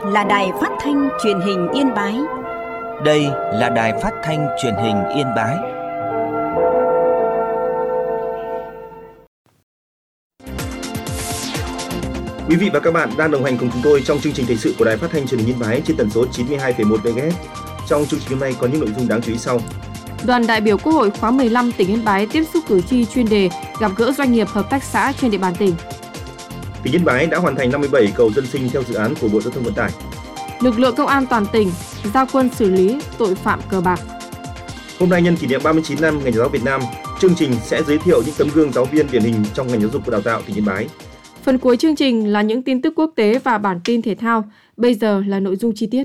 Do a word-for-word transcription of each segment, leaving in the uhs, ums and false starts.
là Đài Phát thanh Truyền hình Yên Bái. Đây là Đài Phát thanh Truyền hình Yên Bái. Quý vị và các bạn đang đồng hành cùng chúng tôi trong chương trình thời sự của Đài Phát thanh Truyền hình Yên Bái trên tần số chín mươi hai phẩy một mê ga héc. Trong chương trình hôm nay có những nội dung đáng chú ý sau. Đoàn đại biểu Quốc hội khóa mười lăm tỉnh Yên Bái tiếp xúc cử tri chuyên đề gặp gỡ doanh nghiệp hợp tác xã trên địa bàn tỉnh. Tỉnh Yên Bái đã hoàn thành năm mươi bảy cầu dân sinh theo dự án của Bộ Giao thông Vận tải. Lực lượng công an toàn tỉnh giao quân xử lý tội phạm cờ bạc. Hôm nay nhân kỷ niệm ba mươi chín năm Ngày Giáo Việt Nam, chương trình sẽ giới thiệu những tấm gương giáo viên điển hình trong ngành giáo dục và đào tạo tỉnh Yên Bái. Phần cuối chương trình là những tin tức quốc tế và bản tin thể thao. Bây giờ là nội dung chi tiết.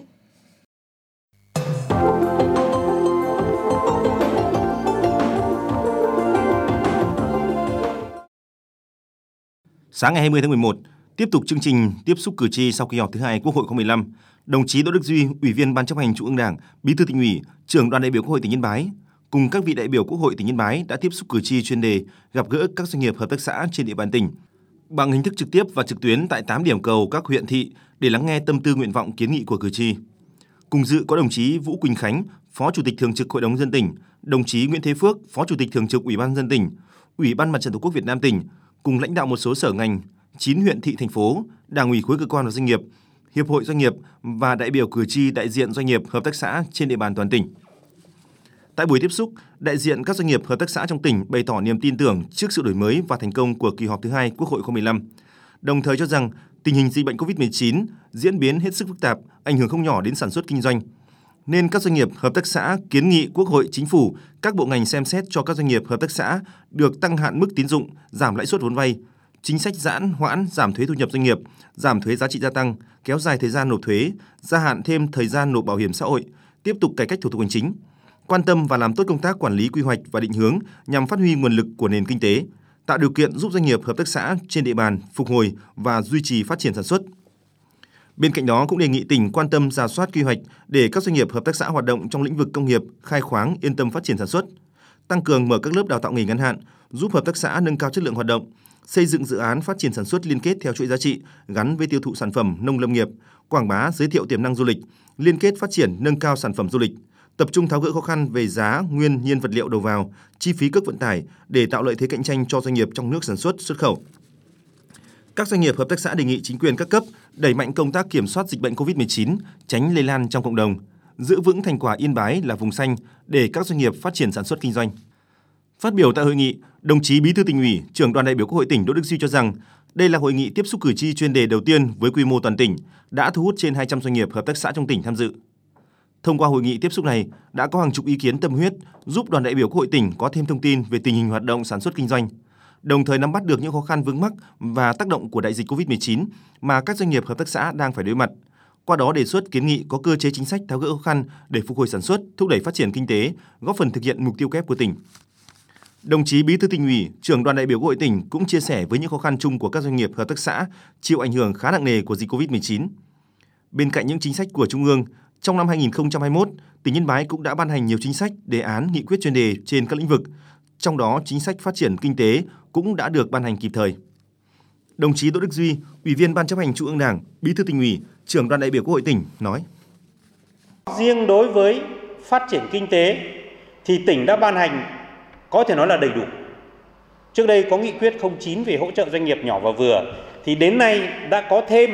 Sáng ngày hai mươi tháng mười một, tiếp tục chương trình tiếp xúc cử tri sau kỳ họp thứ hai Quốc hội khóa mười lăm, đồng chí Đỗ Đức Duy, Ủy viên Ban Chấp hành Trung ương Đảng, Bí thư Tỉnh ủy, Trưởng đoàn đại biểu Quốc hội tỉnh Yên Bái cùng các vị đại biểu Quốc hội tỉnh Yên Bái đã tiếp xúc cử tri chuyên đề gặp gỡ các doanh nghiệp hợp tác xã trên địa bàn tỉnh bằng hình thức trực tiếp và trực tuyến tại tám điểm cầu các huyện thị để lắng nghe tâm tư nguyện vọng kiến nghị của cử tri. Cùng dự có đồng chí Vũ Quỳnh Khánh, Phó Chủ tịch Thường trực Hội đồng nhân dân tỉnh, đồng chí Nguyễn Thế Phước, Phó Chủ tịch Thường trực Ủy ban nhân dân tỉnh, Ủy ban Mặt trận Tổ quốc Việt Nam tỉnh cùng lãnh đạo một số sở ngành, chín huyện thị thành phố, Đảng ủy khối cơ quan và doanh nghiệp, Hiệp hội doanh nghiệp và đại biểu cử tri đại diện doanh nghiệp hợp tác xã trên địa bàn toàn tỉnh. Tại buổi tiếp xúc, đại diện các doanh nghiệp hợp tác xã trong tỉnh bày tỏ niềm tin tưởng trước sự đổi mới và thành công của kỳ họp thứ hai Quốc hội khóa mười lăm, đồng thời cho rằng tình hình dịch bệnh cô vít mười chín diễn biến hết sức phức tạp, ảnh hưởng không nhỏ đến sản xuất kinh doanh, nên các doanh nghiệp hợp tác xã kiến nghị Quốc hội, Chính phủ, các bộ ngành xem xét cho các doanh nghiệp hợp tác xã được tăng hạn mức tín dụng, giảm lãi suất vốn vay, chính sách giãn hoãn giảm thuế thu nhập doanh nghiệp, giảm thuế giá trị gia tăng, kéo dài thời gian nộp thuế, gia hạn thêm thời gian nộp bảo hiểm xã hội, tiếp tục cải cách thủ tục hành chính, quan tâm và làm tốt công tác quản lý quy hoạch và định hướng nhằm phát huy nguồn lực của nền kinh tế, tạo điều kiện giúp doanh nghiệp hợp tác xã trên địa bàn phục hồi và duy trì phát triển sản xuất. Bên cạnh đó cũng đề nghị tỉnh quan tâm rà soát quy hoạch để các doanh nghiệp hợp tác xã hoạt động trong lĩnh vực công nghiệp, khai khoáng yên tâm phát triển sản xuất, tăng cường mở các lớp đào tạo nghề ngắn hạn, giúp hợp tác xã nâng cao chất lượng hoạt động, xây dựng dự án phát triển sản xuất liên kết theo chuỗi giá trị gắn với tiêu thụ sản phẩm nông lâm nghiệp, quảng bá giới thiệu tiềm năng du lịch, liên kết phát triển nâng cao sản phẩm du lịch, tập trung tháo gỡ khó khăn về giá nguyên nhiên vật liệu đầu vào, chi phí cước vận tải để tạo lợi thế cạnh tranh cho doanh nghiệp trong nước sản xuất, xuất khẩu. Các doanh nghiệp hợp tác xã đề nghị chính quyền các cấp đẩy mạnh công tác kiểm soát dịch bệnh cô vít mười chín, tránh lây lan trong cộng đồng, giữ vững thành quả Yên Bái là vùng xanh để các doanh nghiệp phát triển sản xuất kinh doanh. Phát biểu tại hội nghị, đồng chí Bí thư Tỉnh ủy, Trưởng đoàn đại biểu Quốc hội tỉnh Đỗ Đức Duy cho rằng đây là hội nghị tiếp xúc cử tri chuyên đề đầu tiên với quy mô toàn tỉnh, đã thu hút trên hai trăm doanh nghiệp hợp tác xã trong tỉnh tham dự. Thông qua hội nghị tiếp xúc này, đã có hàng chục ý kiến tâm huyết giúp đoàn đại biểu Quốc hội tỉnh có thêm thông tin về tình hình hoạt động sản xuất kinh doanh, đồng thời nắm bắt được những khó khăn vướng mắc và tác động của đại dịch cô vít mười chín mà các doanh nghiệp hợp tác xã đang phải đối mặt. Qua đó đề xuất kiến nghị có cơ chế chính sách tháo gỡ khó khăn để phục hồi sản xuất, thúc đẩy phát triển kinh tế, góp phần thực hiện mục tiêu kép của tỉnh. Đồng chí Bí thư Tỉnh ủy, Trưởng đoàn đại biểu Quốc hội tỉnh cũng chia sẻ với những khó khăn chung của các doanh nghiệp hợp tác xã chịu ảnh hưởng khá nặng nề của dịch cô vít mười chín. Bên cạnh những chính sách của Trung ương, trong năm hai nghìn không trăm hai mươi mốt, tỉnh Yên Bái cũng đã ban hành nhiều chính sách, đề án, nghị quyết chuyên đề trên các lĩnh vực, trong đó chính sách phát triển kinh tế cũng đã được ban hành kịp thời. Đồng chí Đỗ Đức Duy, Ủy viên Ban Chấp hành Trung ương Đảng, Bí thư Tỉnh ủy, Trưởng đoàn đại biểu Quốc hội tỉnh nói: Riêng đối với phát triển kinh tế thì tỉnh đã ban hành có thể nói là đầy đủ. Trước đây có nghị quyết không chín về hỗ trợ doanh nghiệp nhỏ và vừa, thì đến nay đã có thêm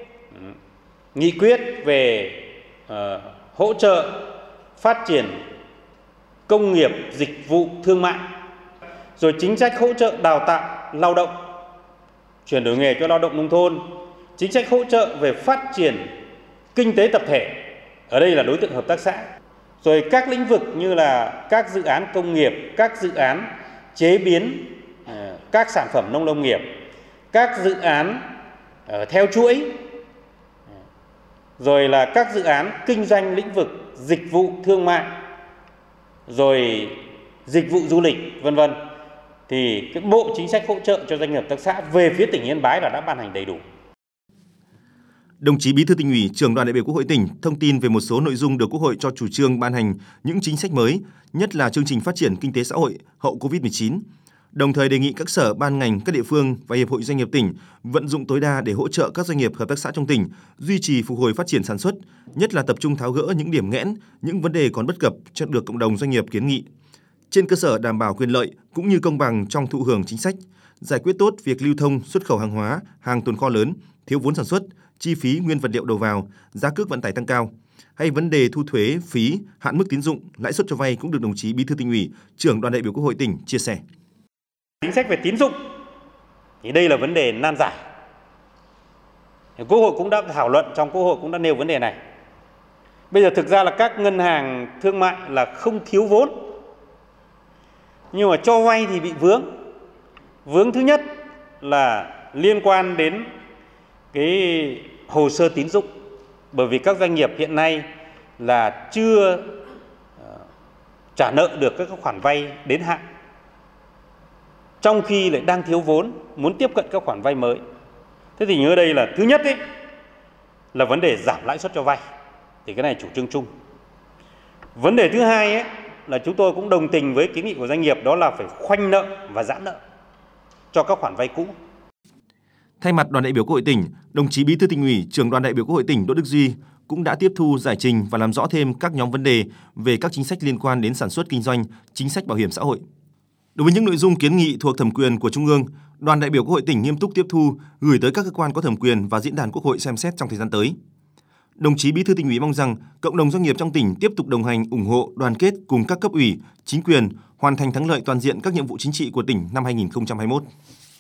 nghị quyết về uh, hỗ trợ phát triển công nghiệp, dịch vụ, thương mại, rồi chính sách hỗ trợ đào tạo lao động, chuyển đổi nghề cho lao động nông thôn, chính sách hỗ trợ về phát triển kinh tế tập thể, ở đây là đối tượng hợp tác xã, rồi các lĩnh vực như là các dự án công nghiệp, các dự án chế biến uh, các sản phẩm nông lâm nghiệp, các dự án uh, theo chuỗi, rồi là các dự án kinh doanh lĩnh vực dịch vụ thương mại, rồi dịch vụ du lịch, vân vân. Thì cái bộ chính sách hỗ trợ cho doanh nghiệp hợp tác xã về phía tỉnh Yên Bái là đã ban hành đầy đủ. Đồng chí Bí thư Tỉnh ủy, Trưởng đoàn đại biểu Quốc hội tỉnh thông tin về một số nội dung được Quốc hội cho chủ trương ban hành những chính sách mới, nhất là chương trình phát triển kinh tế xã hội hậu cô vít mười chín. đồng thời đề nghị các sở, ban ngành, các địa phương và Hiệp hội Doanh nghiệp tỉnh vận dụng tối đa để hỗ trợ các doanh nghiệp, hợp tác xã trong tỉnh duy trì phục hồi phát triển sản xuất, nhất là tập trung tháo gỡ những điểm nghẽn, những vấn đề còn bất cập cho được cộng đồng doanh nghiệp kiến nghị. Trên cơ sở đảm bảo quyền lợi cũng như công bằng trong thụ hưởng chính sách, giải quyết tốt việc lưu thông, xuất khẩu hàng hóa, hàng tồn kho lớn, thiếu vốn sản xuất, chi phí nguyên vật liệu đầu vào, giá cước vận tải tăng cao, hay vấn đề thu thuế, phí, hạn mức tín dụng, lãi suất cho vay cũng được đồng chí Bí thư Tỉnh ủy, Trưởng Đoàn đại biểu Quốc hội tỉnh chia sẻ. Chính sách về tín dụng thì đây là vấn đề nan giải. Quốc hội cũng đã thảo luận, trong Quốc hội cũng đã nêu vấn đề này. Bây giờ thực ra là các ngân hàng thương mại là không thiếu vốn, nhưng mà cho vay thì bị vướng. Vướng thứ nhất là liên quan đến cái hồ sơ tín dụng, bởi vì các doanh nghiệp hiện nay là chưa trả nợ được các khoản vay đến hạn, trong khi lại đang thiếu vốn, muốn tiếp cận các khoản vay mới. Thế thì nhớ đây là thứ nhất ấy, là vấn đề giảm lãi suất cho vay, thì cái này chủ trương chung. Vấn đề thứ hai ấy, là chúng tôi cũng đồng tình với kiến nghị của doanh nghiệp, đó là phải khoanh nợ và giãn nợ cho các khoản vay cũ. Thay mặt Đoàn đại biểu Quốc hội tỉnh, đồng chí Bí thư Tỉnh ủy, Trưởng Đoàn đại biểu Quốc hội tỉnh Đỗ Đức Duy cũng đã tiếp thu, giải trình và làm rõ thêm các nhóm vấn đề về các chính sách liên quan đến sản xuất kinh doanh, chính sách bảo hiểm xã hội. Đối với những nội dung kiến nghị thuộc thẩm quyền của Trung ương, Đoàn đại biểu Quốc hội tỉnh nghiêm túc tiếp thu, gửi tới các cơ quan có thẩm quyền và diễn đàn Quốc hội xem xét trong thời gian tới. Đồng chí Bí thư Tỉnh ủy mong rằng cộng đồng doanh nghiệp trong tỉnh tiếp tục đồng hành, ủng hộ, đoàn kết cùng các cấp ủy, chính quyền hoàn thành thắng lợi toàn diện các nhiệm vụ chính trị của tỉnh năm hai nghìn không trăm hai mươi mốt.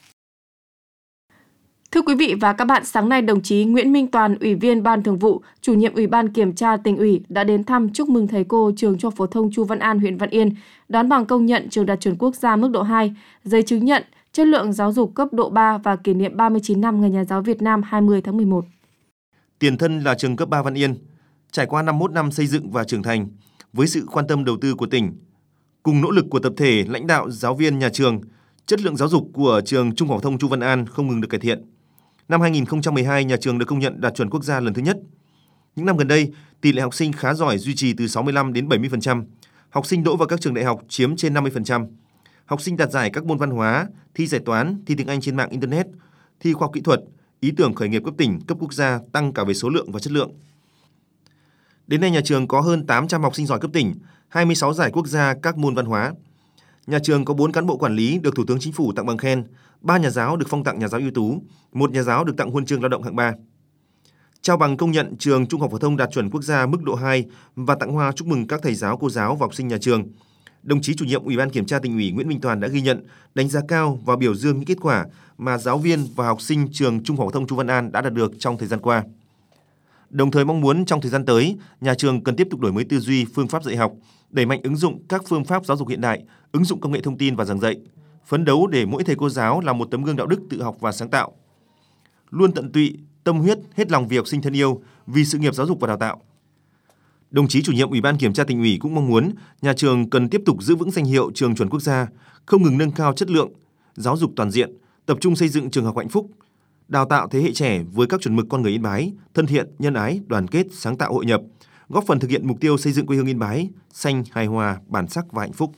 Thưa quý vị và các bạn, sáng nay đồng chí Nguyễn Minh Toàn, Ủy viên Ban Thường vụ, Chủ nhiệm Ủy ban Kiểm tra Tỉnh ủy đã đến thăm chúc mừng thầy cô trường Trung học phổ thông Chu Văn An, huyện Văn Yên đón bằng công nhận trường đạt chuẩn quốc gia mức độ hai, giấy chứng nhận chất lượng giáo dục cấp độ ba và kỷ niệm ba mươi chín năm Ngày Nhà giáo Việt Nam hai mươi tháng mười một. Tiền thân là trường cấp ba Văn Yên, trải qua năm mươi mốt năm xây dựng và trưởng thành, với sự quan tâm đầu tư của tỉnh, cùng nỗ lực của tập thể, lãnh đạo, giáo viên nhà trường, chất lượng giáo dục của trường Trung học phổ thông Chu Văn An không ngừng được cải thiện. Năm hai nghìn không trăm mười hai, nhà trường được công nhận đạt chuẩn quốc gia lần thứ nhất. Những năm gần đây, tỷ lệ học sinh khá giỏi duy trì từ sáu mươi lăm đến bảy mươi phần trăm. Học sinh đỗ vào các trường đại học chiếm trên năm mươi phần trăm. Học sinh đạt giải các môn văn hóa, thi giải toán, thi tiếng Anh trên mạng Internet, thi khoa học kỹ thuật, ý tưởng khởi nghiệp cấp tỉnh, cấp quốc gia tăng cả về số lượng và chất lượng. Đến nay, nhà trường có hơn tám trăm học sinh giỏi cấp tỉnh, hai mươi sáu giải quốc gia các môn văn hóa. Nhà trường có bốn cán bộ quản lý được Thủ tướng Chính phủ tặng bằng khen, ba nhà giáo được phong tặng nhà giáo ưu tú, một nhà giáo được tặng huân chương lao động hạng ba. Trao bằng công nhận trường Trung học phổ thông đạt chuẩn quốc gia mức độ hai và tặng hoa chúc mừng các thầy giáo, cô giáo và học sinh nhà trường. Đồng chí Chủ nhiệm Ủy ban Kiểm tra Tỉnh ủy Nguyễn Minh Toàn đã ghi nhận, đánh giá cao và biểu dương những kết quả mà giáo viên và học sinh trường Trung học phổ thông Chu Văn An đã đạt được trong thời gian qua. Đồng thời mong muốn trong thời gian tới, nhà trường cần tiếp tục đổi mới tư duy, phương pháp dạy học, đẩy mạnh ứng dụng các phương pháp giáo dục hiện đại, ứng dụng công nghệ thông tin và giảng dạy, phấn đấu để mỗi thầy cô giáo là một tấm gương đạo đức tự học và sáng tạo, luôn tận tụy, tâm huyết, hết lòng vì học sinh thân yêu, vì sự nghiệp giáo dục và đào tạo. Đồng chí Chủ nhiệm Ủy ban Kiểm tra Tỉnh ủy cũng mong muốn nhà trường cần tiếp tục giữ vững danh hiệu trường chuẩn quốc gia, không ngừng nâng cao chất lượng giáo dục toàn diện, tập trung xây dựng trường học hạnh phúc, đào tạo thế hệ trẻ với các chuẩn mực con người Yên Bái, thân thiện, nhân ái, đoàn kết, sáng tạo, hội nhập, góp phần thực hiện mục tiêu xây dựng quê hương Yên Bái xanh, hài hòa, bản sắc và hạnh phúc.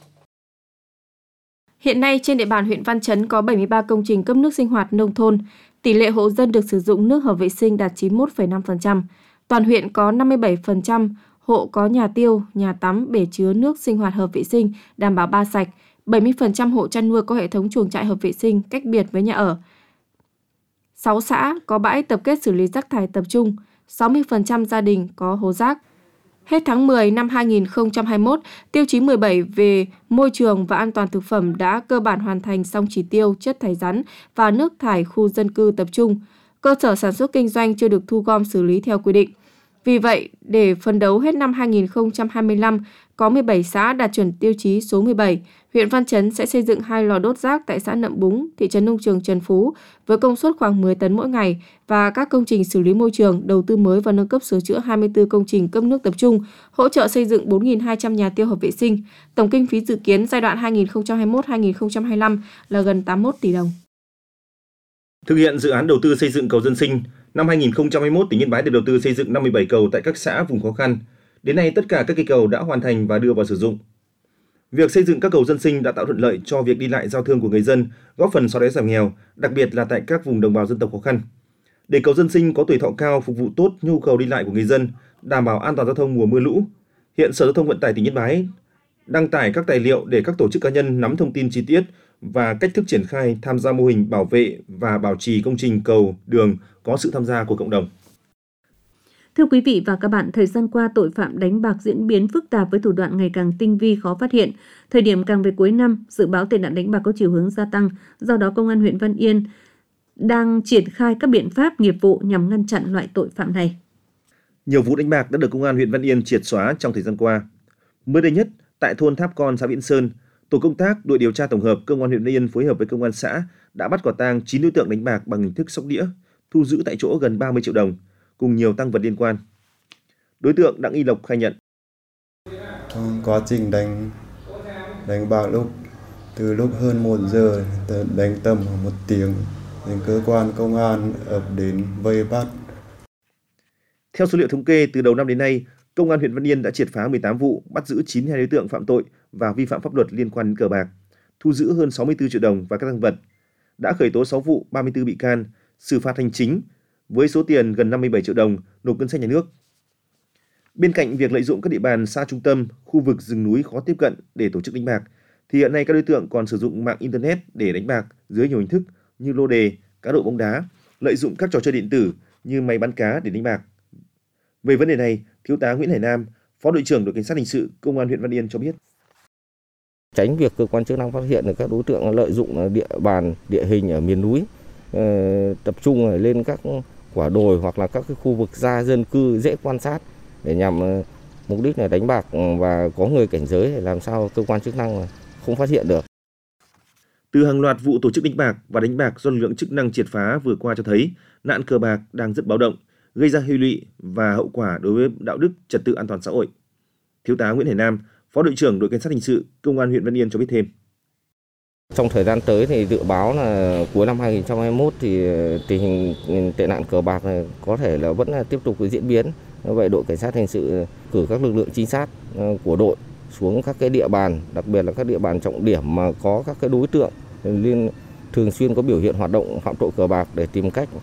Hiện nay trên địa bàn huyện Văn Chấn có bảy mươi ba công trình cấp nước sinh hoạt nông thôn, tỷ lệ hộ dân được sử dụng nước hợp vệ sinh đạt chín mươi mốt phẩy năm phần trăm. Toàn huyện có năm mươi bảy phần trăm hộ có nhà tiêu, nhà tắm, bể chứa nước sinh hoạt hợp vệ sinh đảm bảo ba sạch, bảy mươi phần trăm hộ chăn nuôi có hệ thống chuồng trại hợp vệ sinh cách biệt với nhà ở. sáu xã có bãi tập kết xử lý rác thải tập trung, sáu mươi phần trăm gia đình có hố rác. Hết tháng mười năm hai nghìn không trăm hai mươi mốt, tiêu chí mười bảy về môi trường và an toàn thực phẩm đã cơ bản hoàn thành xong chỉ tiêu chất thải rắn và nước thải khu dân cư tập trung. Cơ sở sản xuất kinh doanh chưa được thu gom xử lý theo quy định. Vì vậy, để phấn đấu hết năm hai nghìn không trăm hai mươi lăm, có mười bảy xã đạt chuẩn tiêu chí số mười bảy, huyện Văn Chấn sẽ xây dựng hai lò đốt rác tại xã Nậm Búng, thị trấn nông trường Trần Phú với công suất khoảng mười tấn mỗi ngày và các công trình xử lý môi trường, đầu tư mới và nâng cấp sửa chữa hai mươi tư công trình cấp nước tập trung, hỗ trợ xây dựng bốn nghìn hai trăm nhà tiêu hợp vệ sinh. Tổng kinh phí dự kiến giai đoạn hai nghìn không trăm hai mươi mốt đến hai nghìn không trăm hai mươi lăm là gần tám mươi mốt tỷ đồng. Thực hiện dự án đầu tư xây dựng cầu dân sinh, năm hai nghìn không trăm hai mươi mốt, tỉnh Yên Bái được đầu tư xây dựng năm mươi bảy cầu tại các xã vùng khó khăn. Đến nay, tất cả các cây cầu đã hoàn thành và đưa vào sử dụng. Việc xây dựng các cầu dân sinh đã tạo thuận lợi cho việc đi lại giao thương của người dân, góp phần xóa đói giảm nghèo, đặc biệt là tại các vùng đồng bào dân tộc khó khăn. Để cầu dân sinh có tuổi thọ cao, phục vụ tốt nhu cầu đi lại của người dân, đảm bảo an toàn giao thông mùa mưa lũ, hiện Sở Giao thông Vận tải tỉnh Yên Bái đăng tải các tài liệu để các tổ chức cá nhân nắm thông tin chi tiết và cách thức triển khai tham gia mô hình bảo vệ và bảo trì công trình cầu, đường có sự tham gia của cộng đồng. Thưa quý vị và các bạn, thời gian qua tội phạm đánh bạc diễn biến phức tạp với thủ đoạn ngày càng tinh vi, khó phát hiện. Thời điểm càng về cuối năm, dự báo tệ nạn đánh bạc có chiều hướng gia tăng. Do đó, Công an huyện Văn Yên đang triển khai các biện pháp nghiệp vụ nhằm ngăn chặn loại tội phạm này. Nhiều vụ đánh bạc đã được Công an huyện Văn Yên triệt xóa trong thời gian qua. Mới đây nhất, tại thôn Tháp Con, xã Viễn Sơn, tổ công tác đội điều tra tổng hợp Công an huyện Văn Yên phối hợp với Công an xã đã bắt quả tang chín đối tượng đánh bạc bằng hình thức sóc đĩa, thu giữ tại chỗ gần ba mươi triệu đồng, cùng nhiều tăng vật liên quan. Đối tượng Đặng Y Lộc khai nhận. Trong quá trình đánh đánh bạc lúc từ lúc hơn một giờ đánh tầm một tiếng, đến cơ quan công an ập đến vây bắt. Theo số liệu thống kê, từ đầu năm đến nay, Công an huyện Văn Yên đã triệt phá mười tám vụ, bắt giữ chín mươi hai đối tượng phạm tội và vi phạm pháp luật liên quan đến cờ bạc, thu giữ hơn sáu mươi tư triệu đồng và các tang vật. Đã khởi tố sáu vụ, ba mươi tư bị can, xử phạt hành chính với số tiền gần năm mươi bảy triệu đồng nộp ngân sách nhà nước. Bên cạnh việc lợi dụng các địa bàn xa trung tâm, khu vực rừng núi khó tiếp cận để tổ chức đánh bạc, thì hiện nay các đối tượng còn sử dụng mạng internet để đánh bạc dưới nhiều hình thức như lô đề, cá độ bóng đá, lợi dụng các trò chơi điện tử như máy bán cá để đánh bạc. Về vấn đề này, Thiếu tá Nguyễn Hải Nam, Phó đội trưởng đội cảnh sát hình sự Công an huyện Văn Yên cho biết. Tránh việc cơ quan chức năng phát hiện được các đối tượng lợi dụng địa bàn, địa hình ở miền núi, tập trung lên các quả đồi hoặc là các cái khu vực xa dân cư dễ quan sát để nhằm mục đích là đánh bạc và có người cảnh giới để làm sao cơ quan chức năng không phát hiện được. Từ hàng loạt vụ tổ chức đánh bạc và đánh bạc do lực lượng chức năng triệt phá vừa qua cho thấy nạn cờ bạc đang rất báo động, gây ra hệ lụy và hậu quả đối với đạo đức, trật tự an toàn xã hội. Thiếu tá Nguyễn Hải Nam, Phó đội trưởng đội cảnh sát hình sự Công an huyện Văn Yên cho biết thêm. Trong thời gian tới thì dự báo là cuối năm hai nghìn không trăm hai mươi mốt thì tình hình tệ nạn cờ bạc này có thể là vẫn là tiếp tục diễn biến. Vậy đội cảnh sát hình sự cử các lực lượng trinh sát của đội xuống các cái địa bàn, đặc biệt là các địa bàn trọng điểm mà có các cái đối tượng liên thường xuyên có biểu hiện hoạt động phạm tội cờ bạc để tìm cách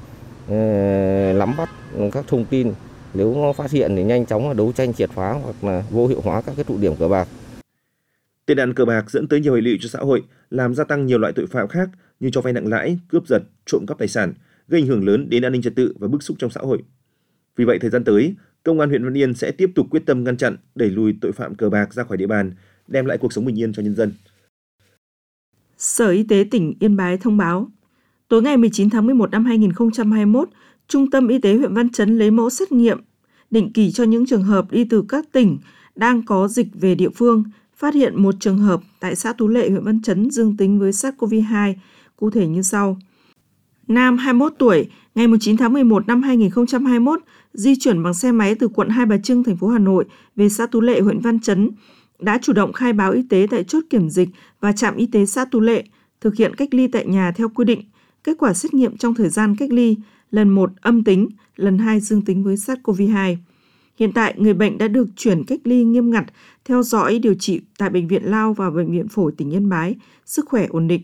nắm bắt các thông tin, nếu phát hiện thì nhanh chóng đấu tranh triệt phá hoặc là vô hiệu hóa các cái tụ điểm cờ bạc. Tệ nạn cờ bạc dẫn tới nhiều hệ lụy cho xã hội, làm gia tăng nhiều loại tội phạm khác như cho vay nặng lãi, cướp giật, trộm cắp tài sản, gây ảnh hưởng lớn đến an ninh trật tự và bức xúc trong xã hội. Vì vậy, thời gian tới, Công an huyện Văn Yên sẽ tiếp tục quyết tâm ngăn chặn, đẩy lùi tội phạm cờ bạc ra khỏi địa bàn, đem lại cuộc sống bình yên cho nhân dân. Sở Y tế tỉnh Yên Bái thông báo, tối ngày mười chín tháng mười một năm hai nghìn không trăm hai mươi mốt, Trung tâm Y tế huyện Văn Chấn lấy mẫu xét nghiệm định kỳ cho những trường hợp đi từ các tỉnh đang có dịch về địa phương, phát hiện một trường hợp tại xã Tú Lệ, huyện Văn Chấn dương tính với SARS-xê o vê hai, cụ thể như sau. Nam hai mươi mốt tuổi, ngày mười chín tháng mười một năm hai nghìn không trăm hai mươi mốt, di chuyển bằng xe máy từ quận Hai Bà Trưng, thành phố Hà Nội về xã Tú Lệ, huyện Văn Chấn, đã chủ động khai báo y tế tại chốt kiểm dịch và trạm y tế xã Tú Lệ, thực hiện cách ly tại nhà theo quy định. Kết quả xét nghiệm trong thời gian cách ly, lần một âm tính, lần hai dương tính với SARS-xê o vê hai. Hiện tại, người bệnh đã được chuyển cách ly nghiêm ngặt, theo dõi điều trị tại Bệnh viện Lao và Bệnh viện Phổi tỉnh Yên Bái, sức khỏe ổn định.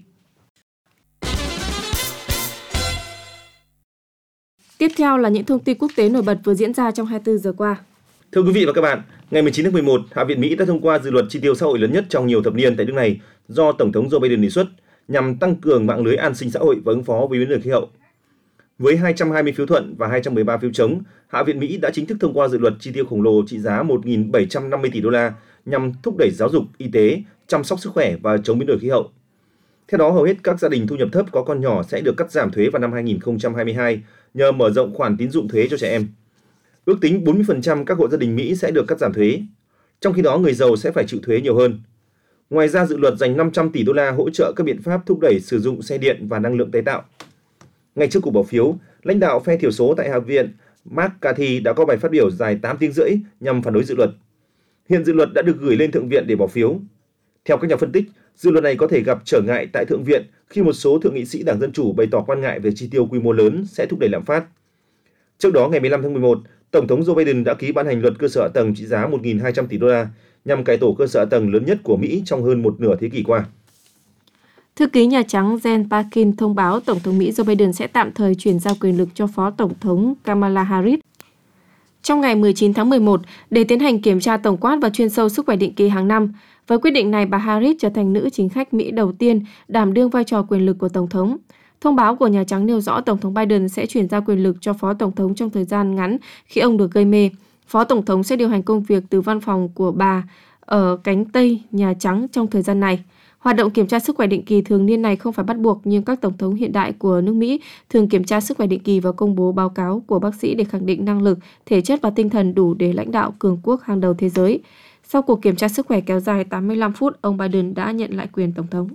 Tiếp theo là những thông tin quốc tế nổi bật vừa diễn ra trong hai mươi bốn giờ qua. Thưa quý vị và các bạn, ngày mười chín tháng mười một, Hạ viện Mỹ đã thông qua dự luật chi tiêu xã hội lớn nhất trong nhiều thập niên tại nước này do Tổng thống Joe Biden đề xuất nhằm tăng cường mạng lưới an sinh xã hội và ứng phó với biến đổi khí hậu. Với hai trăm hai mươi phiếu thuận và hai trăm mười ba phiếu chống, Hạ viện Mỹ đã chính thức thông qua dự luật chi tiêu khổng lồ trị giá một nghìn bảy trăm năm mươi tỷ đô la nhằm thúc đẩy giáo dục, y tế, chăm sóc sức khỏe và chống biến đổi khí hậu. Theo đó, hầu hết các gia đình thu nhập thấp có con nhỏ sẽ được cắt giảm thuế vào năm hai nghìn không trăm hai mươi hai nhờ mở rộng khoản tín dụng thuế cho trẻ em. Ước tính bốn mươi phần trăm các hộ gia đình Mỹ sẽ được cắt giảm thuế, trong khi đó người giàu sẽ phải chịu thuế nhiều hơn. Ngoài ra, dự luật dành năm trăm tỷ đô la hỗ trợ các biện pháp thúc đẩy sử dụng xe điện và năng lượng tái tạo. Ngay trước cuộc bỏ phiếu, lãnh đạo phe thiểu số tại Hạ viện Mark Carthy đã có bài phát biểu dài tám tiếng rưỡi nhằm phản đối dự luật. Hiện dự luật đã được gửi lên Thượng viện để bỏ phiếu. Theo các nhà phân tích, dự luật này có thể gặp trở ngại tại Thượng viện khi một số thượng nghị sĩ Đảng Dân Chủ bày tỏ quan ngại về chi tiêu quy mô lớn sẽ thúc đẩy lạm phát. Trước đó, ngày mười lăm tháng mười một, Tổng thống Joe Biden đã ký ban hành luật cơ sở hạ tầng trị giá một nghìn hai trăm tỷ đô la nhằm cải tổ cơ sở hạ tầng lớn nhất của Mỹ trong hơn một nửa thế kỷ qua. Thư ký Nhà Trắng Jen Psaki thông báo Tổng thống Mỹ Joe Biden sẽ tạm thời chuyển giao quyền lực cho Phó Tổng thống Kamala Harris trong ngày mười chín tháng mười một để tiến hành kiểm tra tổng quát và chuyên sâu sức khỏe định kỳ hàng năm. Với quyết định này, bà Harris trở thành nữ chính khách Mỹ đầu tiên đảm đương vai trò quyền lực của Tổng thống. Thông báo của Nhà Trắng nêu rõ Tổng thống Biden sẽ chuyển giao quyền lực cho Phó Tổng thống trong thời gian ngắn khi ông được gây mê. Phó Tổng thống sẽ điều hành công việc từ văn phòng của bà ở cánh Tây Nhà Trắng trong thời gian này. Hoạt động kiểm tra sức khỏe định kỳ thường niên này không phải bắt buộc, nhưng các tổng thống hiện đại của nước Mỹ thường kiểm tra sức khỏe định kỳ và công bố báo cáo của bác sĩ để khẳng định năng lực, thể chất và tinh thần đủ để lãnh đạo cường quốc hàng đầu thế giới. Sau cuộc kiểm tra sức khỏe kéo dài tám mươi lăm phút, ông Biden đã nhận lại quyền tổng thống.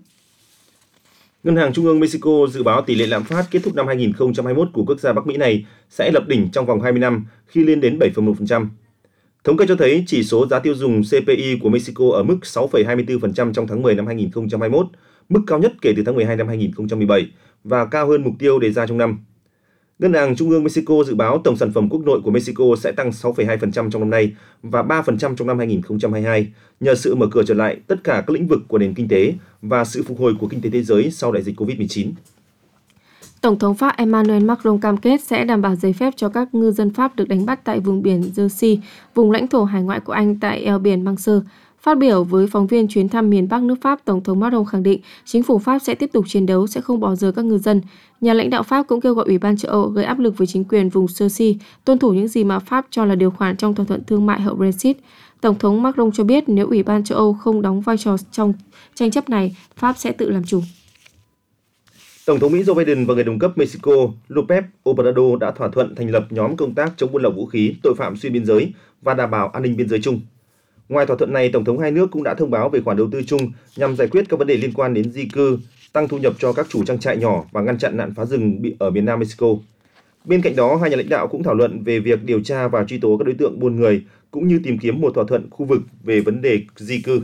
Ngân hàng Trung ương Mexico dự báo tỷ lệ lạm phát kết thúc năm hai nghìn không trăm hai mươi mốt của quốc gia Bắc Mỹ này sẽ lập đỉnh trong vòng hai mươi năm khi lên đến bảy phẩy một phần trăm. Thống kê cho thấy chỉ số giá tiêu dùng xê pê i của Mexico ở mức sáu phẩy hai mươi tư phần trăm trong tháng mười năm hai nghìn không trăm hai mươi mốt, mức cao nhất kể từ tháng mười hai năm hai nghìn không trăm mười bảy và cao hơn mục tiêu đề ra trong năm. Ngân hàng Trung ương Mexico dự báo tổng sản phẩm quốc nội của Mexico sẽ tăng sáu phẩy hai phần trăm trong năm nay và ba phần trăm trong năm hai nghìn không trăm hai mươi hai nhờ sự mở cửa trở lại tất cả các lĩnh vực của nền kinh tế và sự phục hồi của kinh tế thế giới sau đại dịch covid mười chín. Tổng thống Pháp Emmanuel Macron cam kết sẽ đảm bảo giấy phép cho các ngư dân Pháp được đánh bắt tại vùng biển Jersey, vùng lãnh thổ hải ngoại của Anh tại eo biển Manche. Phát biểu với phóng viên chuyến thăm miền Bắc nước Pháp, Tổng thống Macron khẳng định chính phủ Pháp sẽ tiếp tục chiến đấu, sẽ không bỏ rơi các ngư dân. Nhà lãnh đạo Pháp cũng kêu gọi Ủy ban châu Âu gây áp lực với chính quyền vùng Jersey tuân thủ những gì mà Pháp cho là điều khoản trong thỏa thuận thương mại hậu Brexit. Tổng thống Macron cho biết nếu Ủy ban châu Âu không đóng vai trò trong tranh chấp này, Pháp sẽ tự làm chủ. Tổng thống Mỹ Joe Biden và người đồng cấp Mexico López Obrador đã thỏa thuận thành lập nhóm công tác chống buôn lậu vũ khí, tội phạm xuyên biên giới và đảm bảo an ninh biên giới chung. Ngoài thỏa thuận này, Tổng thống hai nước cũng đã thông báo về khoản đầu tư chung nhằm giải quyết các vấn đề liên quan đến di cư, tăng thu nhập cho các chủ trang trại nhỏ và ngăn chặn nạn phá rừng bị ở miền Nam Mexico. Bên cạnh đó, hai nhà lãnh đạo cũng thảo luận về việc điều tra và truy tố các đối tượng buôn người, cũng như tìm kiếm một thỏa thuận khu vực về vấn đề di cư.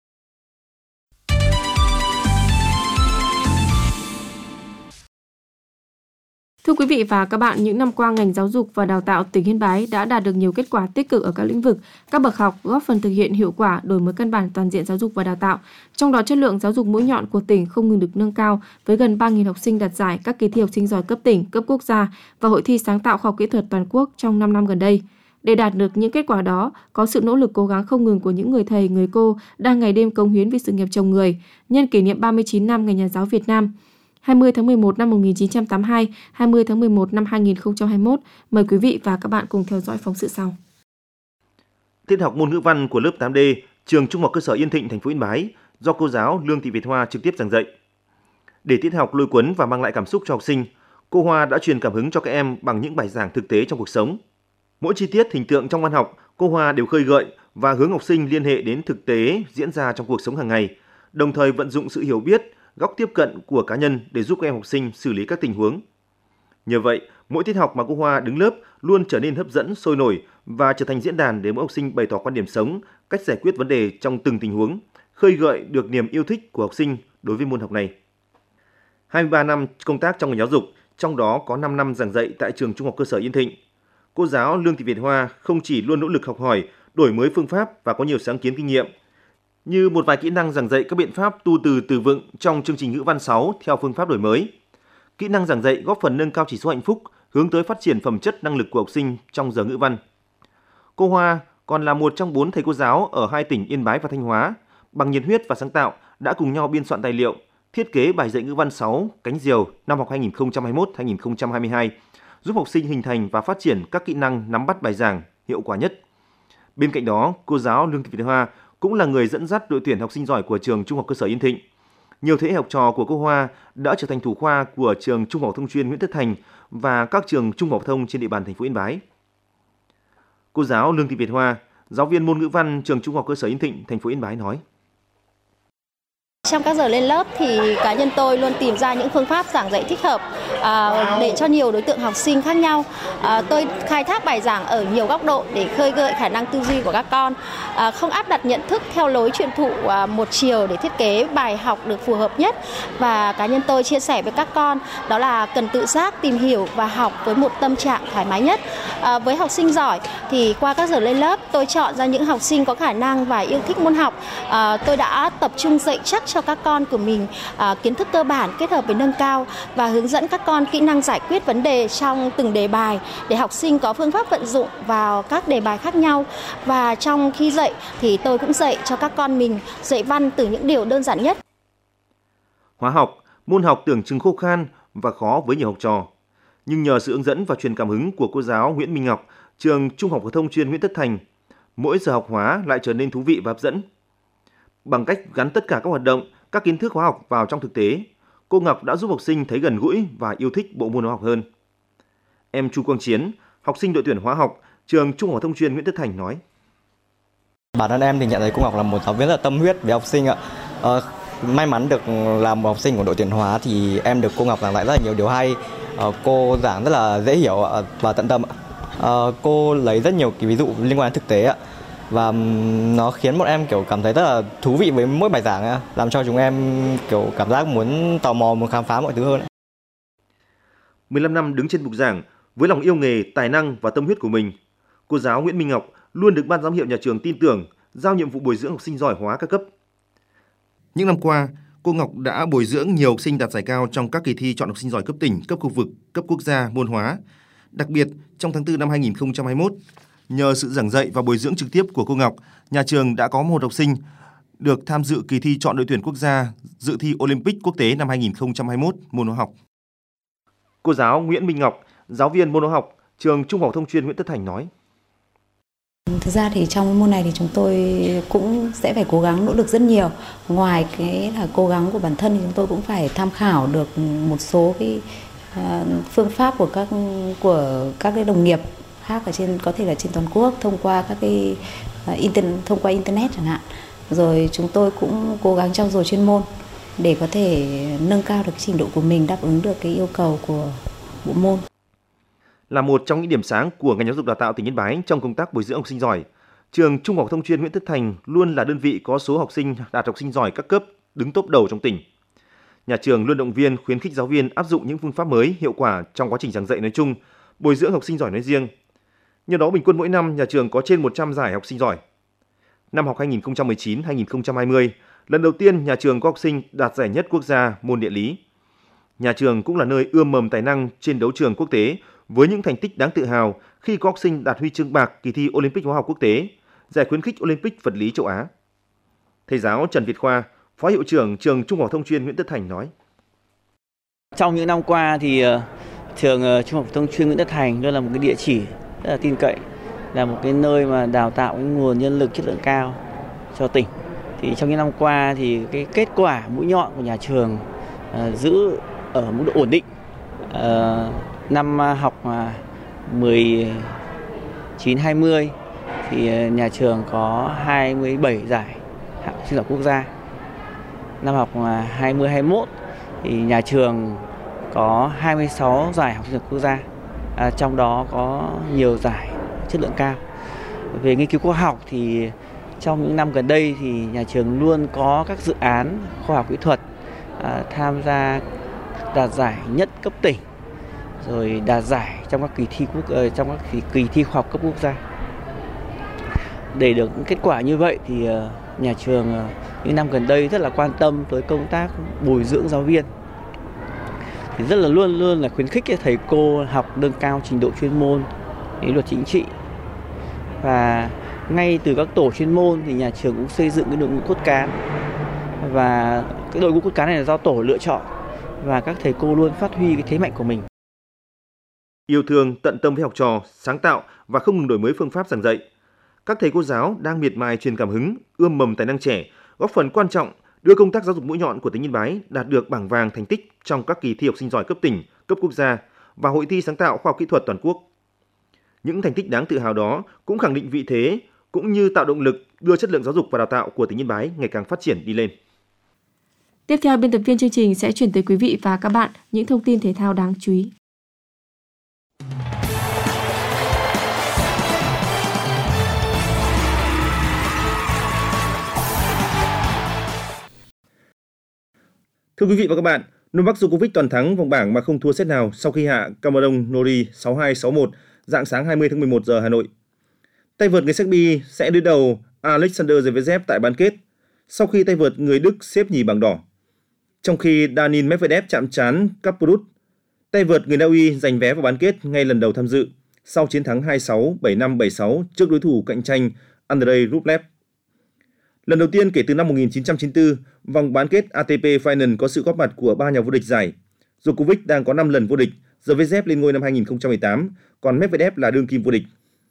Thưa quý vị và các bạn, những năm qua, ngành giáo dục và đào tạo tỉnh Yên Bái đã đạt được nhiều kết quả tích cực ở các lĩnh vực, các bậc học, góp phần thực hiện hiệu quả đổi mới căn bản toàn diện giáo dục và đào tạo. Trong đó, chất lượng giáo dục mũi nhọn của tỉnh không ngừng được nâng cao, với gần ba nghìn học sinh đạt giải các kỳ thi học sinh giỏi cấp tỉnh, cấp quốc gia và hội thi sáng tạo khoa học kỹ thuật toàn quốc trong năm năm gần đây. Để đạt được những kết quả đó, có sự nỗ lực cố gắng không ngừng của những người thầy, người cô đang ngày đêm cống hiến vì sự nghiệp trồng người. Nhân kỷ niệm ba mươi chín năm Ngày Nhà giáo Việt Nam, hai mươi tháng mười một năm một nghìn chín trăm tám mươi hai, hai mươi tháng mười một năm hai nghìn không trăm hai mươi mốt. Mời quý vị và các bạn cùng theo dõi phóng sự sau. Tiết học môn ngữ văn của lớp tám D, trường Trung học cơ sở Yên Thịnh, thành phố Yên Bái, do cô giáo Lương Thị Việt Hoa trực tiếp giảng dạy. Để tiết học lôi cuốn và mang lại cảm xúc cho học sinh, cô Hoa đã truyền cảm hứng cho các em bằng những bài giảng thực tế trong cuộc sống. Mỗi chi tiết hình tượng trong văn học, cô Hoa đều khơi gợi và hướng học sinh liên hệ đến thực tế diễn ra trong cuộc sống hàng ngày, đồng thời vận dụng sự hiểu biết, góc tiếp cận của cá nhân để giúp các em học sinh xử lý các tình huống. Nhờ vậy, mỗi tiết học mà cô Hoa đứng lớp luôn trở nên hấp dẫn, sôi nổi và trở thành diễn đàn để mỗi học sinh bày tỏ quan điểm sống, cách giải quyết vấn đề trong từng tình huống, khơi gợi được niềm yêu thích của học sinh đối với môn học này. hai mươi ba năm công tác trong ngành giáo dục, trong đó có năm năm giảng dạy tại trường Trung học cơ sở Yên Thịnh. Cô giáo Lương Thị Việt Hoa không chỉ luôn nỗ lực học hỏi, đổi mới phương pháp và có nhiều sáng kiến kinh nghiệm, như một vài kỹ năng giảng dạy các biện pháp tu từ từ vựng trong chương trình ngữ văn sáu theo phương pháp đổi mới. Kỹ năng giảng dạy góp phần nâng cao chỉ số hạnh phúc, hướng tới phát triển phẩm chất năng lực của học sinh trong giờ ngữ văn. Cô Hoa còn là một trong bốn thầy cô giáo ở hai tỉnh Yên Bái và Thanh Hóa, bằng nhiệt huyết và sáng tạo đã cùng nhau biên soạn tài liệu, thiết kế bài dạy ngữ văn sáu Cánh diều năm học hai nghìn không trăm hai mươi mốt hai nghìn không trăm hai mươi hai, giúp học sinh hình thành và phát triển các kỹ năng nắm bắt bài giảng hiệu quả nhất. Bên cạnh đó, cô giáo Lương Thị Việt Hoa cũng là người dẫn dắt đội tuyển học sinh giỏi của trường Trung học cơ sở Yên Thịnh. Nhiều thế hệ học trò của cô Hoa đã trở thành thủ khoa của trường Trung học phổ thông chuyên Nguyễn Tất Thành và các trường trung học phổ thông trên địa bàn thành phố Yên Bái. Cô giáo Lương Thị Việt Hoa, giáo viên môn ngữ văn trường Trung học cơ sở Yên Thịnh, thành phố Yên Bái nói: Trong các giờ lên lớp thì cá nhân tôi luôn tìm ra những phương pháp giảng dạy thích hợp à, để cho nhiều đối tượng học sinh khác nhau. À, tôi khai thác bài giảng ở nhiều góc độ để khơi gợi khả năng tư duy của các con, à, không áp đặt nhận thức theo lối truyền thụ à, một chiều để thiết kế bài học được phù hợp nhất. Và cá nhân tôi chia sẻ với các con đó là cần tự giác tìm hiểu và học với một tâm trạng thoải mái nhất. À, với học sinh giỏi thì qua các giờ lên lớp tôi chọn ra những học sinh có khả năng và yêu thích môn học. À, tôi đã tập trung dạy chắc cho các con của mình à, kiến thức cơ bản kết hợp với nâng cao và hướng dẫn các con kỹ năng giải quyết vấn đề trong từng đề bài để học sinh có phương pháp vận dụng vào các đề bài khác nhau. Và trong khi dạy thì tôi cũng dạy cho các con mình dạy văn từ những điều đơn giản nhất. Hóa học, môn học tưởng chừng khô khan và khó với nhiều học trò. Nhưng nhờ sự hướng dẫn và truyền cảm hứng của cô giáo Nguyễn Minh Ngọc, trường Trung học phổ thông chuyên Nguyễn Tất Thành, mỗi giờ học hóa lại trở nên thú vị và hấp dẫn. Bằng cách gắn tất cả các hoạt động, các kiến thức hóa học vào trong thực tế, cô Ngọc đã giúp học sinh thấy gần gũi và yêu thích bộ môn hóa học hơn. Em Chu Quang Chiến, học sinh đội tuyển hóa học, trường Trung học phổ thông chuyên Nguyễn Tất Thành nói: Bản thân em thì nhận thấy cô Ngọc là một giáo viên rất là tâm huyết với học sinh ạ. Ờ, may mắn được làm một học sinh của đội tuyển hóa thì em được cô Ngọc giảng dạy rất là nhiều điều hay. Ờ, cô giảng rất là dễ hiểu và tận tâm ạ. Ờ, cô lấy rất nhiều cái ví dụ liên quan đến thực tế ạ. Và nó khiến bọn em kiểu cảm thấy rất là thú vị với mỗi bài giảng ấy, làm cho chúng em kiểu cảm giác muốn tò mò, muốn khám phá mọi thứ hơn. mười lăm năm đứng trên bục giảng, với lòng yêu nghề, tài năng và tâm huyết của mình, cô giáo Nguyễn Minh Ngọc luôn được ban giám hiệu nhà trường tin tưởng, giao nhiệm vụ bồi dưỡng học sinh giỏi hóa các cấp. Những năm qua, cô Ngọc đã bồi dưỡng nhiều học sinh đạt giải cao trong các kỳ thi chọn học sinh giỏi cấp tỉnh, cấp khu vực, cấp quốc gia môn hóa. Đặc biệt, trong tháng tư năm hai nghìn không trăm hai mươi mốt, nhờ sự giảng dạy và bồi dưỡng trực tiếp của cô Ngọc, nhà trường đã có một học sinh được tham dự kỳ thi chọn đội tuyển quốc gia dự thi Olympic quốc tế năm hai nghìn không trăm hai mươi mốt môn hóa học. Cô giáo Nguyễn Minh Ngọc, giáo viên môn hóa học, trường Trung học phổ thông chuyên Nguyễn Tất Thành nói: Thực ra thì trong môn này thì chúng tôi cũng sẽ phải cố gắng nỗ lực rất nhiều. Ngoài cái là cố gắng của bản thân thì chúng tôi cũng phải tham khảo được một số cái phương pháp của các của các cái đồng nghiệp khác ở trên, có thể là trên toàn quốc, thông qua các cái internet, thông qua internet chẳng hạn. Rồi chúng tôi cũng cố gắng trau dồi chuyên môn để có thể nâng cao được trình độ của mình, đáp ứng được cái yêu cầu của bộ môn. Là một trong những điểm sáng của ngành giáo dục đào tạo tỉnh Yên Bái trong công tác bồi dưỡng học sinh giỏi, trường Trung học phổ thông chuyên Nguyễn Tất Thành luôn là đơn vị có số học sinh đạt học sinh giỏi các cấp đứng top đầu trong tỉnh. Nhà trường luôn động viên, khuyến khích giáo viên áp dụng những phương pháp mới hiệu quả trong quá trình giảng dạy nói chung, bồi dưỡng học sinh giỏi nói riêng. Nhờ đó bình quân mỗi năm nhà trường có trên một trăm giải học sinh giỏi. Năm học hai nghìn không trăm mười chín hai nghìn không trăm hai mươi, lần đầu tiên nhà trường có học sinh đạt giải nhất quốc gia môn địa lý. Nhà trường cũng là nơi ươm mầm tài năng trên đấu trường quốc tế với những thành tích đáng tự hào khi có học sinh đạt huy chương bạc kỳ thi Olympic hóa học quốc tế, giải khuyến khích Olympic vật lý châu Á. Thầy giáo Trần Việt Khoa, Phó hiệu trưởng trường Trung học phổ thông chuyên Nguyễn Tất Thành nói: Trong những năm qua thì trường Trung học phổ thông chuyên Nguyễn Tất Thành luôn là một cái địa chỉ rất là tin cậy, là một cái nơi mà đào tạo cái nguồn nhân lực chất lượng cao cho tỉnh. Thì trong những năm qua thì cái kết quả mũi nhọn của nhà trường uh, giữ ở mức độ ổn định. Uh, năm học mười chín hai mươi thì nhà trường có hai mươi bảy giải học sinh giỏi quốc gia. Năm học hai mươi hai mươi mốt thì nhà trường có hai mươi sáu giải học sinh giỏi quốc gia, à, trong đó có nhiều giải chất lượng cao. Về nghiên cứu khoa học thì trong những năm gần đây thì nhà trường luôn có các dự án khoa học kỹ thuật à, tham gia đạt giải nhất cấp tỉnh, rồi đạt giải trong các kỳ thi quốc uh, trong các kỳ, kỳ thi khoa học cấp quốc gia. Để được kết quả như vậy thì uh, nhà trường uh, những năm gần đây rất là quan tâm tới công tác bồi dưỡng giáo viên. Thì rất là luôn luôn là khuyến khích thầy cô học nâng cao trình độ chuyên môn, lý luật chính trị. Và ngay từ các tổ chuyên môn thì nhà trường cũng xây dựng cái đội ngũ cốt cán. Và cái đội ngũ cốt cán này là do tổ lựa chọn và các thầy cô luôn phát huy cái thế mạnh của mình. Yêu thương, tận tâm với học trò, sáng tạo và không ngừng đổi mới phương pháp giảng dạy. Các thầy cô giáo đang miệt mài truyền cảm hứng, ươm mầm tài năng trẻ, góp phần quan trọng đưa công tác giáo dục mũi nhọn của tỉnh Yên Bái đạt được bảng vàng thành tích trong các kỳ thi học sinh giỏi cấp tỉnh, cấp quốc gia và hội thi sáng tạo khoa học kỹ thuật toàn quốc. Những thành tích đáng tự hào đó cũng khẳng định vị thế cũng như tạo động lực đưa chất lượng giáo dục và đào tạo của tỉnh Yên Bái ngày càng phát triển đi lên. Tiếp theo, biên tập viên chương trình sẽ chuyển tới quý vị và các bạn những thông tin thể thao đáng chú ý. Thưa quý vị và các bạn, Novak Djokovic toàn thắng vòng bảng mà không thua set nào sau khi hạ Cameron Norrie sáu hai sáu một rạng sáng hai mươi tháng mười một giờ Hà Nội. Tay vợt người Serbia sẽ đối đầu Alexander Zverev tại bán kết sau khi tay vợt người Đức xếp nhì bảng đỏ. Trong khi Daniil Medvedev chạm trán Kasparov, tay vợt người Na Uy giành vé vào bán kết ngay lần đầu tham dự sau chiến thắng hai sáu, bảy năm, bảy sáu trước đối thủ cạnh tranh Andrei Rublev. Lần đầu tiên kể từ năm một nghìn chín trăm chín mươi tư, vòng bán kết a tê pê Final có sự góp mặt của ba nhà vô địch giải. Djokovic đang có năm lần vô địch, Zverev lên ngôi năm hai nghìn không trăm mười tám, còn Medvedev là đương kim vô địch.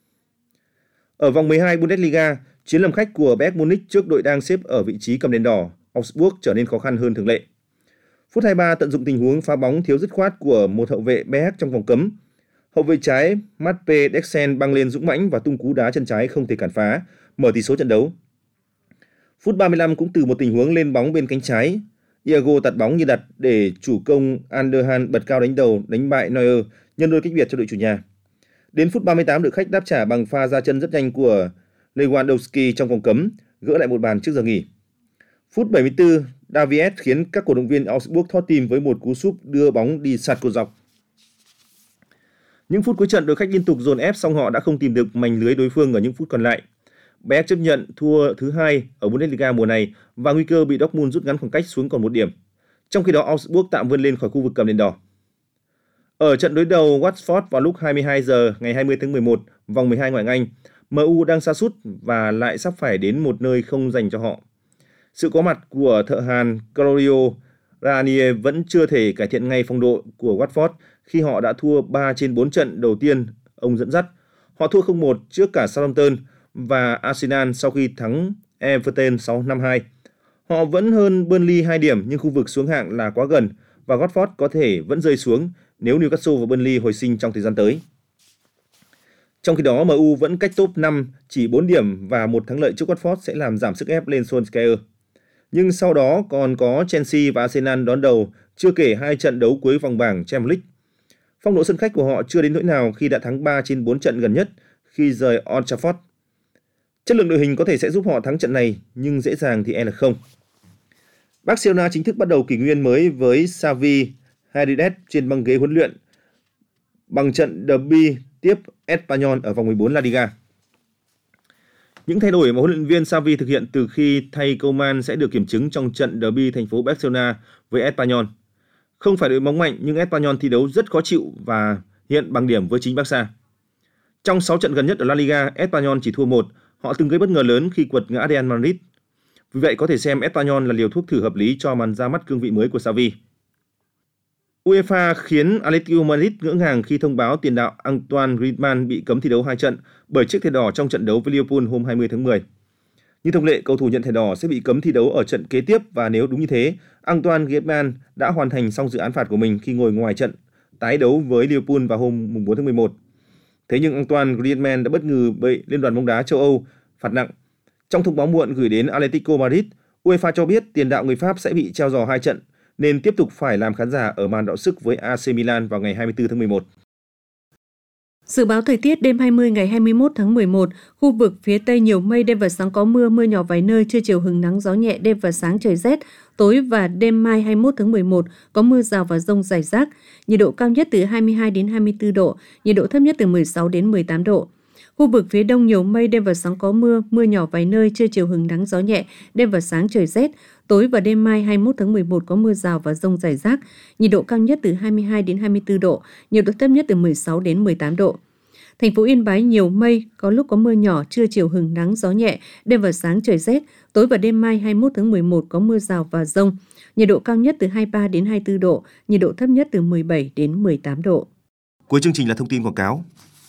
Ở vòng mười hai Bundesliga, chiến làm khách của Bayern Munich trước đội đang xếp ở vị trí cầm đèn đỏ, Augsburg trở nên khó khăn hơn thường lệ. Phút hai mươi ba tận dụng tình huống phá bóng thiếu dứt khoát của một hậu vệ bê hát trong vòng cấm. Hậu vệ trái Matvei Deksen băng lên dũng mãnh và tung cú đá chân trái không thể cản phá, mở tỷ số trận đấu. Phút ba mươi lăm cũng từ một tình huống lên bóng bên cánh trái, Iago tạt bóng như đặt để chủ công Anderhan bật cao đánh đầu đánh bại Neuer, nhân đôi cách biệt cho đội chủ nhà. Đến phút ba mươi tám, đội khách đáp trả bằng pha ra chân rất nhanh của Lewandowski trong vòng cấm, gỡ lại một bàn trước giờ nghỉ. Phút bảy mươi tư, Davies khiến các cổ động viên Augsburg thót tim với một cú sút đưa bóng đi sạt cột dọc. Những phút cuối trận, đội khách liên tục dồn ép song họ đã không tìm được mảnh lưới đối phương ở những phút còn lại. Bayern chấp nhận thua thứ hai ở Bundesliga mùa này và nguy cơ bị Dortmund rút ngắn khoảng cách xuống còn một điểm. Trong khi đó, Augsburg tạm vươn lên khỏi khu vực cầm đèn đỏ. Ở trận đối đầu Watford vào lúc hai mươi hai giờ ngày hai mươi tháng mười một, vòng mười hai ngoại hạng Anh, em u đang sa sút và lại sắp phải đến một nơi không dành cho họ. Sự có mặt của thợ hàn Claudio Ranieri vẫn chưa thể cải thiện ngay phong độ của Watford khi họ đã thua ba trên bốn trận đầu tiên ông dẫn dắt. Họ thua không một trước cả Southampton và Arsenal sau khi thắng Everton sáu năm hai. Họ vẫn hơn Burnley hai điểm nhưng khu vực xuống hạng là quá gần và Watford có thể vẫn rơi xuống nếu Newcastle và Burnley hồi sinh trong thời gian tới. Trong khi đó, em u vẫn cách top năm chỉ bốn điểm và một thắng lợi trước Watford sẽ làm giảm sức ép lên Solskjaer. Nhưng sau đó còn có Chelsea và Arsenal đón đầu, chưa kể hai trận đấu cuối vòng bảng Champions League. Phong độ sân khách của họ chưa đến nỗi nào khi đã thắng ba trên bốn trận gần nhất khi rời Old Trafford. Chất lượng đội hình có thể sẽ giúp họ thắng trận này, nhưng dễ dàng thì e là không. Barcelona chính thức bắt đầu kỷ nguyên mới với Xavi Hernandez trên băng ghế huấn luyện bằng trận derby tiếp Espanyol ở vòng mười bốn La Liga. Những thay đổi mà huấn luyện viên Xavi thực hiện từ khi thay Koeman sẽ được kiểm chứng trong trận derby thành phố Barcelona với Espanyol. Không phải đội bóng mạnh nhưng Espanyol thi đấu rất khó chịu và hiện bằng điểm với chính Barca. Trong sáu trận gần nhất ở La Liga, Espanyol chỉ thua một. Họ từng gây bất ngờ lớn khi quật ngã Real Madrid. Vì vậy có thể xem Espanyol là liều thuốc thử hợp lý cho màn ra mắt cương vị mới của Xavi. UEFA khiến Atletico Madrid ngỡ ngàng khi thông báo tiền đạo Antoine Griezmann bị cấm thi đấu hai trận bởi chiếc thẻ đỏ trong trận đấu với Liverpool hôm hai mươi tháng mười. Như thông lệ, cầu thủ nhận thẻ đỏ sẽ bị cấm thi đấu ở trận kế tiếp và nếu đúng như thế, Antoine Griezmann đã hoàn thành xong dự án phạt của mình khi ngồi ngoài trận tái đấu với Liverpool vào hôm bốn tháng mười một. Thế nhưng Antoine Griezmann đã bất ngờ bị Liên đoàn bóng đá châu Âu phạt nặng. Trong thông báo muộn gửi đến Atletico Madrid, UEFA cho biết tiền đạo người Pháp sẽ bị treo giò hai trận nên tiếp tục phải làm khán giả ở màn đọ sức với a xê Milan vào ngày hai mươi tư tháng mười một. Dự báo thời tiết đêm hai mươi ngày hai mươi mốt tháng mười một, khu vực phía Tây nhiều mây, đêm và sáng có mưa, mưa nhỏ vài nơi, trưa chiều hứng nắng gió nhẹ, đêm và sáng trời rét, tối và đêm mai hai mươi mốt tháng mười một có mưa rào và dông rải rác, nhiệt độ cao nhất từ hai mươi hai đến hai mươi tư độ, nhiệt độ thấp nhất từ mười sáu đến mười tám độ. Khu vực phía Đông nhiều mây, đêm và sáng có mưa, mưa nhỏ vài nơi, trưa chiều hứng nắng gió nhẹ, đêm và sáng trời rét, tối và đêm mai hai mươi mốt tháng mười một có mưa rào và dông rải rác, nhiệt độ cao nhất từ hai mươi hai đến hai mươi tư độ, nhiệt độ thấp nhất từ mười sáu đến mười tám độ. Thành phố Yên Bái nhiều mây, có lúc có mưa nhỏ, trưa chiều hừng nắng gió nhẹ, đêm và sáng trời rét, tối và đêm mai hai mươi mốt tháng mười một có mưa rào và dông, nhiệt độ cao nhất từ hai mươi ba đến hai mươi tư độ, nhiệt độ thấp nhất từ mười bảy đến mười tám độ. Cuối chương trình là thông tin quảng cáo.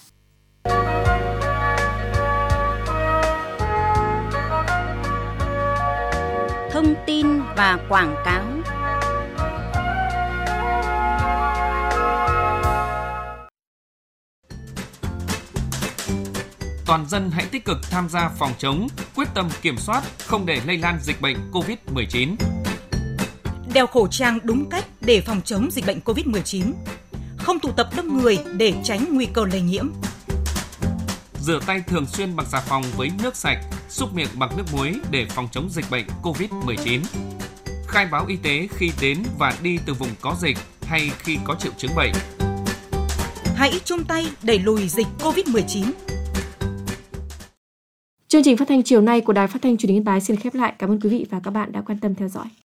Thông tin và quảng cáo. Toàn dân hãy tích cực tham gia phòng chống, quyết tâm kiểm soát, không để lây lan dịch bệnh covid mười chín. đeo khẩu trang đúng cách để phòng chống dịch bệnh covid mười chín, không tụ tập đông người để tránh nguy cơ lây nhiễm. Rửa tay thường xuyên bằng xà phòng với nước sạch, súc miệng bằng nước muối để phòng chống dịch bệnh covid mười chín. Khai báo y tế khi đến và đi từ vùng có dịch hay khi có triệu chứng bệnh. Hãy chung tay đẩy lùi dịch covid mười chín. Chương trình phát thanh chiều nay của Đài Phát thanh Truyền hình Yên Bái xin khép lại. Cảm ơn quý vị và các bạn đã quan tâm theo dõi.